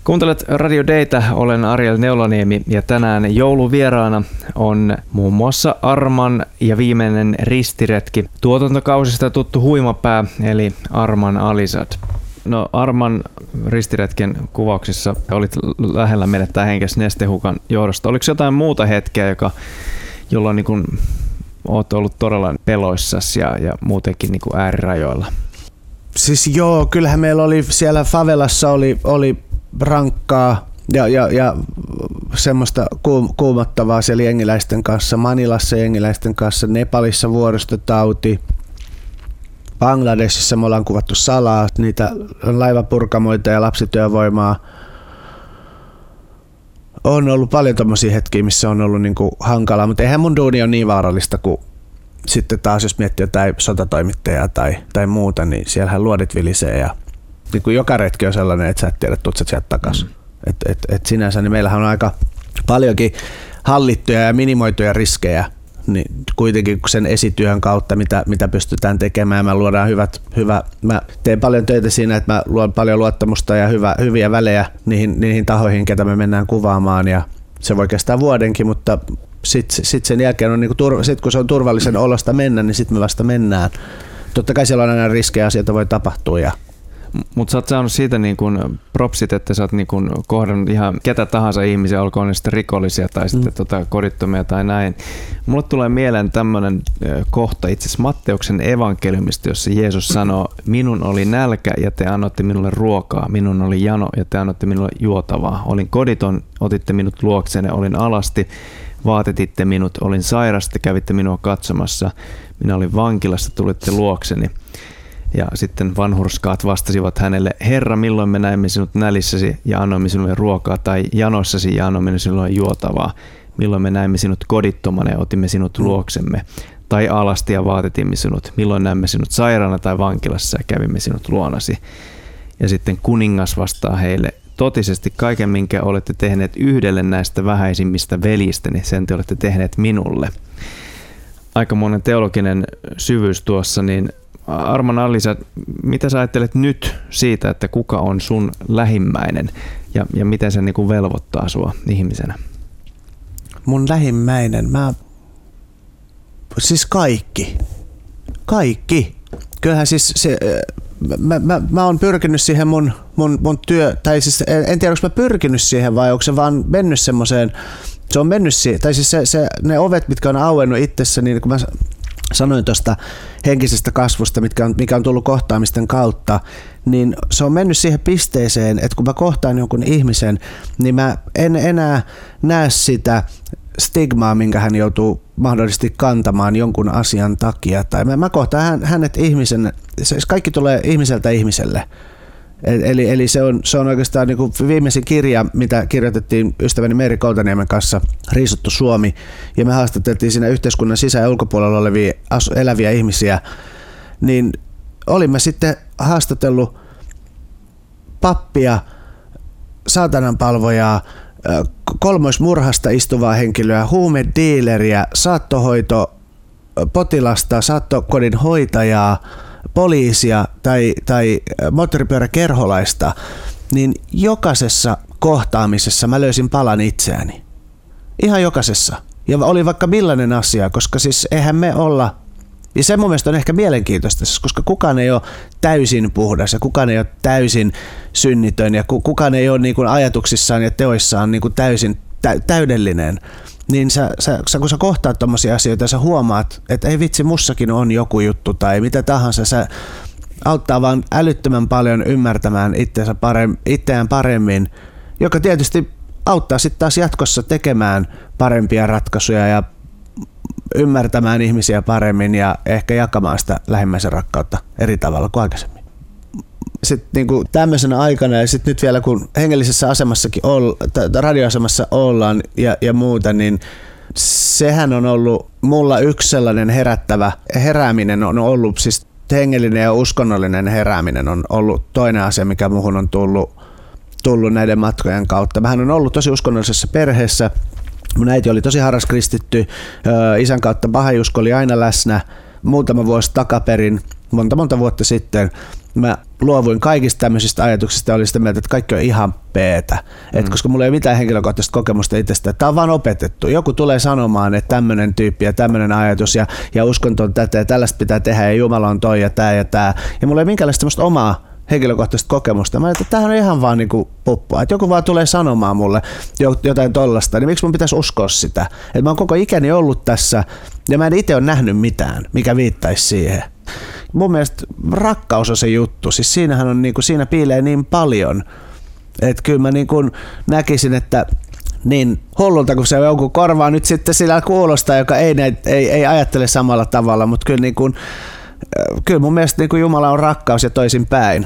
Kuuntelet Radio Daytä, olen Ariel Neulaniemi ja tänään jouluvieraana on muun muassa Arman ja viimeinen ristiretki. Tuotantokausista tuttu huimapää eli Arman Alizad. No Arman ristiretken kuvauksissa olit lähellä menettää henkesi nestehukan johdosta. Oliko jotain muuta hetkeä, jolloin niin kun olet ollut todella peloissasi ja muutenkin niin kuin äärirajoilla? Siis joo, kyllähän meillä oli siellä favelassa oli rankkaa ja semmoista kuumottavaa siellä jengiläisten kanssa, Manilassa jengiläisten kanssa, Nepalissa vuoristotauti, Bangladesissa me ollaan kuvattu salaa, niitä laivapurkamoita ja lapsityövoimaa. On ollut paljon tommosia hetkiä, missä on ollut niinku hankalaa, mutta eihän mun duuni ole niin vaarallista kuin sitten taas jos miettii jotain sotatoimittajaa tai muuta, niin siellähän luodit vilisee ja niin kuin joka retki on sellainen, että sä et tiedä, tuut sä sieltä takaisin. Et sinänsä niin meillähän on aika paljonkin hallittuja ja minimoituja riskejä, niin kuitenkin sen esityön kautta, mitä pystytään tekemään, mä luodaan mä teen paljon töitä siinä, että mä luon paljon luottamusta ja hyviä välejä niihin tahoihin, ketä me mennään kuvaamaan, ja se voi kestää vuodenkin, mutta sit sen jälkeen on niinku sit kun se on turvallisen olosta mennä, niin sitten me vasta mennään. Totta kai siellä on aina riskejä, asioita voi tapahtua. Mutta sä oot saanut siitä niin kun propsit, että sä oot niin kun kohdannut ihan ketä tahansa ihmisiä, olkoon ne sitten rikollisia tai sitten kodittomia tai näin. Mulle tulee mieleen tämmöinen kohta itse asiassa Matteuksen evankeliumista, jossa Jeesus sanoo, minun oli nälkä ja te annoitte minulle ruokaa, minun oli jano ja te annoitte minulle juotavaa. Olin koditon, otitte minut luoksenne, olin alasti, vaatetitte minut, olin sairas, te kävitte minua katsomassa, minä olin vankilassa, tulitte luokseni. Ja sitten vanhurskaat vastasivat hänelle, Herra, milloin me näimme sinut nälissäsi ja annoimme sinulle ruokaa, tai janossasi ja annoimme sinulle juotavaa? Milloin me näimme sinut kodittomana ja otimme sinut luoksemme? Tai alasti ja vaatetimme sinut? Milloin näimme sinut sairaana tai vankilassa ja kävimme sinut luonasi? Ja sitten kuningas vastaa heille, totisesti kaiken, minkä olette tehneet yhdelle näistä vähäisimmistä veljistäni, sen te olette tehneet minulle. Aika monen teologinen syvyys tuossa, niin Arman Alizad, mitä sä ajattelet nyt siitä, että kuka on sun lähimmäinen ja miten se niin kuin velvoittaa sua ihmisenä? Mun lähimmäinen? Siis kaikki. Kyllähän siis se, mä oon pyrkinyt siihen mun työ, tai siis en tiedä, onko mä pyrkinyt siihen vai onko se vaan mennyt semmoiseen, se on mennyt siihen, tai siis ne ovet, mitkä on auennut itsessä, niin kun mä sanoin tuosta henkisestä kasvusta, mikä on tullut kohtaamisten kautta, niin se on mennyt siihen pisteeseen, että kun mä kohtaan jonkun ihmisen, niin mä en enää näe sitä stigmaa, minkä hän joutuu mahdollisesti kantamaan jonkun asian takia. Tai mä kohtaan hänet ihmisen, se kaikki tulee ihmiseltä ihmiselle. Eli se on oikeastaan niin kuin viimeisin kirja, mitä kirjoitettiin ystäväni Meeri Koutaniemen kanssa, Riisuttu Suomi, ja me haastateltiin siinä yhteiskunnan sisä- ja ulkopuolella olevia eläviä ihmisiä, niin olimme sitten haastatellut pappia, saatananpalvojaa, kolmoismurhasta istuvaa henkilöä, huumediileriä, saattohoitopotilasta, saattokodin hoitajaa, poliisia tai moottoripyöräkerholaista, niin jokaisessa kohtaamisessa mä löysin palan itseäni. Ihan jokaisessa. Ja oli vaikka millainen asia, koska siis eihän me olla, ja se mun mielestä on ehkä mielenkiintoista, koska kukaan ei ole täysin puhdas ja kukaan ei ole täysin synnitön ja kukaan ei ole niin kuin ajatuksissaan ja teoissaan niin kuin täysin täydellinen. Niin kun sä kohtaat tommosia asioita ja sä huomaat, että ei vitsi, mussakin on joku juttu tai mitä tahansa, se auttaa vaan älyttömän paljon ymmärtämään itseään paremmin, joka tietysti auttaa sitten taas jatkossa tekemään parempia ratkaisuja ja ymmärtämään ihmisiä paremmin ja ehkä jakamaan sitä lähimmäisen rakkautta eri tavalla kuin aikaisemmin. Sitten niinku tämmöisenä aikana ja sitten nyt vielä kun hengellisessä asemassakin radioasemassa ollaan ja muuta, niin sehän on ollut mulla yksi sellainen herääminen on ollut, siis hengellinen ja uskonnollinen herääminen on ollut toinen asia, mikä muhun on tullut näiden matkojen kautta. Mähän on ollut tosi uskonnollisessa perheessä. Mun äiti oli tosi harras kristitty, isän kautta bahaiusko oli aina läsnä. Muutama vuosi takaperin monta vuotta sitten mä luovuin kaikista tämmöisistä ajatuksista ja olin sitä mieltä, että kaikki on ihan peetä. Koska mulla ei ole mitään henkilökohtaista kokemusta itsestä. Tämä on vaan opetettu. Joku tulee sanomaan, että tämmöinen tyyppi ja tämmöinen ajatus ja uskonto on tätä ja tällaista pitää tehdä ja Jumala on toi ja tää ja tää. Ja mulla ei minkäänlaista semmoista omaa henkilökohtaista kokemusta. Mä ajattelin, että tämähän on ihan vaan niinku puppua. Että joku vaan tulee sanomaan mulle jotain tollasta, niin miksi mun pitäisi uskoa sitä? Että mä oon koko ikäni ollut tässä ja mä en itse ole nähnyt mitään, mikä viittaisi siihen. Mun mielestä rakkaus on se juttu. Siis siinähän on niinku, siinä piilee niin paljon. Että kyllä mä niinku näkisin, että niin hullulta kuin se joku korvaa nyt sitten sillä kuulostaa, joka ei ajattele samalla tavalla, mutta kyllä niinku kyllä mun mielestä niin kuin Jumala on rakkaus ja toisinpäin.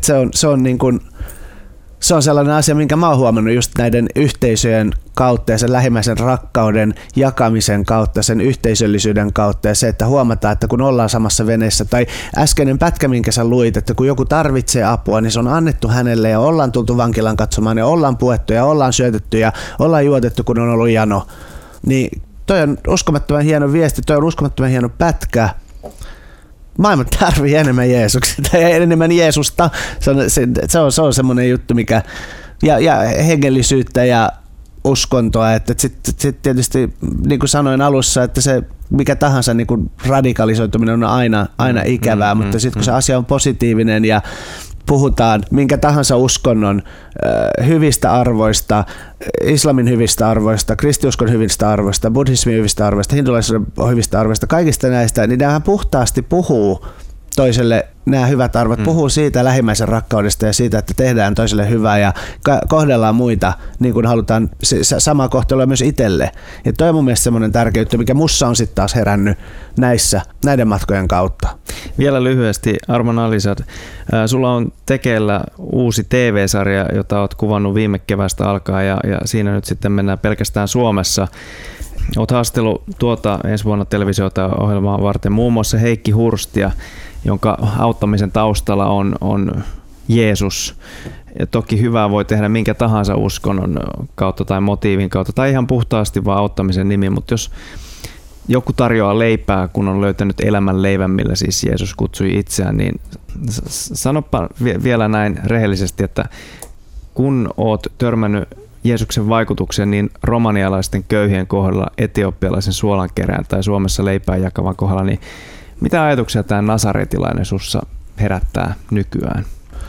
Se on sellainen asia, minkä mä oon huomannut just näiden yhteisöjen kautta ja sen lähimmäisen rakkauden jakamisen kautta, sen yhteisöllisyyden kautta ja se, että huomataan, että kun ollaan samassa veneessä tai äskeinen pätkä, minkä sä luit, että kun joku tarvitsee apua, niin se on annettu hänelle ja ollaan tultu vankilan katsomaan ja ollaan puettu ja ollaan syötetty ja ollaan juotettu, kun on ollut jano. Niin toi on uskomattoman hieno viesti, toi on uskomattoman hieno pätkä. Maailma tarvii enemmän Jeesusta. Se on semmoinen juttu, mikä ja hengellisyyttä ja uskontoa, että sitten tietysti niin kuin sanoin alussa, että se mikä tahansa niin kuin radikalisoituminen on aina ikävää, mutta sitten kun se asia on positiivinen ja puhutaan minkä tahansa uskonnon hyvistä arvoista, islamin hyvistä arvoista, kristiuskon hyvistä arvoista, buddhismin hyvistä arvoista, hindulaisuuden hyvistä arvoista, kaikista näistä, niin nämä puhtaasti puhuu toiselle nämä hyvät arvot, puhuu siitä lähimmäisen rakkaudesta ja siitä, että tehdään toiselle hyvää ja kohdellaan muita niin kuin halutaan samaa kohtelua myös itselle. Ja toi on mun mielestä semmoinen tärkeä juttu, mikä mussa on sitten taas herännyt näiden matkojen kautta. Vielä lyhyesti, Arman Alisad, sulla on tekeillä uusi TV-sarja, jota olet kuvannut viime keväästä alkaen ja siinä nyt sitten mennään pelkästään Suomessa. Olet haastellut ensi vuonna televisiota ohjelmaa varten muun muassa Heikki Hurstia, jonka auttamisen taustalla on Jeesus. Ja toki hyvää voi tehdä minkä tahansa uskonnon kautta tai motiivin kautta tai ihan puhtaasti vaan auttamisen nimi, mutta jos joku tarjoaa leipää, kun on löytänyt elämän leivän, millä siis Jeesus kutsui itseään, niin sanopa vielä näin rehellisesti, että kun oot törmännyt Jeesuksen vaikutuksen niin romanialaisten köyhien kohdalla, etiopialaisen suolankerään tai Suomessa leipää jakavan kohdalla, niin mitä ajatuksia tämä nasaretilainen sussa herättää nykyään?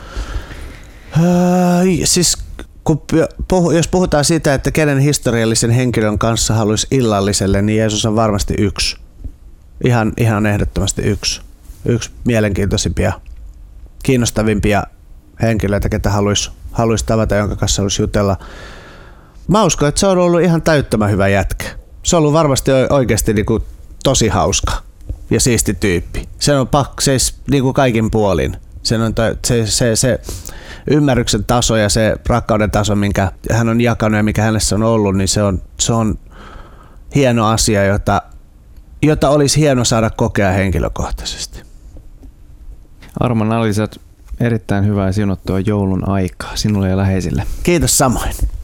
Siis jos puhutaan siitä, että kenen historiallisen henkilön kanssa haluaisi illalliselle, niin Jeesus on varmasti yksi. Ihan ehdottomasti yksi mielenkiintoisimpia, kiinnostavimpia henkilöitä, ketä haluaisi tavata, jonka kanssa haluaisi jutella. Mä uskon, että se on ollut ihan täyttömän hyvä jätkä. Se on ollut varmasti oikeasti niin kuin tosi hauska ja siisti tyyppi. Se on niin kuin kaikin puolin. Se ymmärryksen taso ja se rakkauden taso, minkä hän on jakanut ja mikä hänessä on ollut, niin se on hieno asia, jota olisi hieno saada kokea henkilökohtaisesti. Arman Alisad, erittäin hyvää ja siunattua joulun aikaa sinulle ja läheisille. Kiitos samoin.